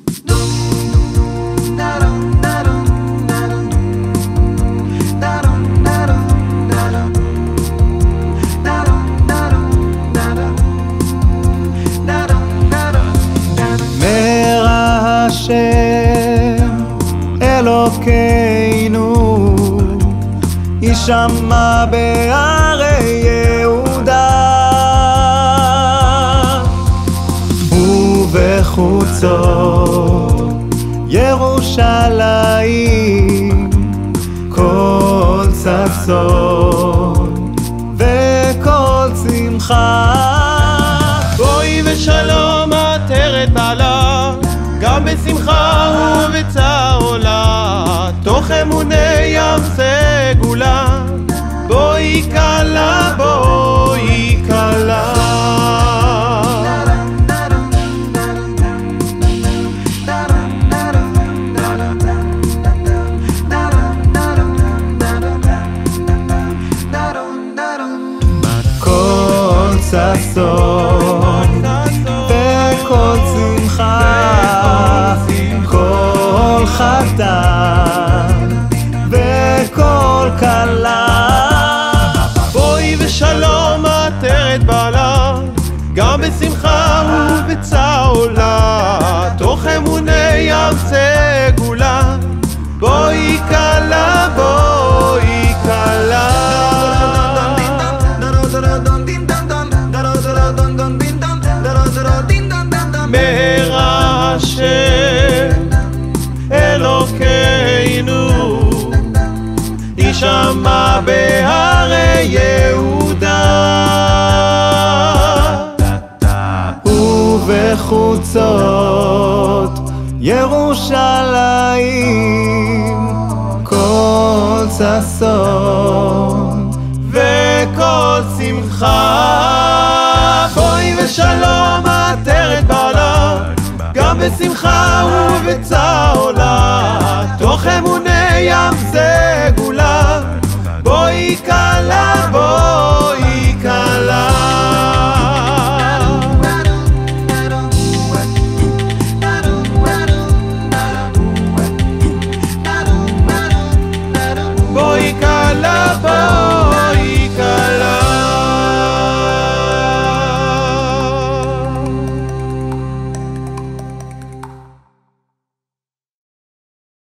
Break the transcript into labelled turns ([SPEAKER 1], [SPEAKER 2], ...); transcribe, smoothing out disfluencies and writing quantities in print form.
[SPEAKER 1] אלוקינו יישמע בהרי יהודה ובחוצות ירושלים קול ששון וקול שמחה.
[SPEAKER 2] בואי ושלום עטרת בעלה, גם בשמחה ובצהולה, תוך אמוני ים סגולה. בואי כלה, בואי כלה.
[SPEAKER 1] קול ששון וקול שמחה, קול חתן וקול כלה.
[SPEAKER 2] בואי ושלום עטרת בעלה, גם בשמחה ובצהולה, תוך אמוני ים סגולה. בואי כלה, בואי כלה. מהרה השם אלוקינו יישמע בהרי יהודה
[SPEAKER 1] ובחוצות ירושלים קול ששון
[SPEAKER 2] וקול שמחה. בואי ושלום עטרת בעלה, גם בשמחה ובצהולה, תוך אמוני ים סגולה. בואי כלה,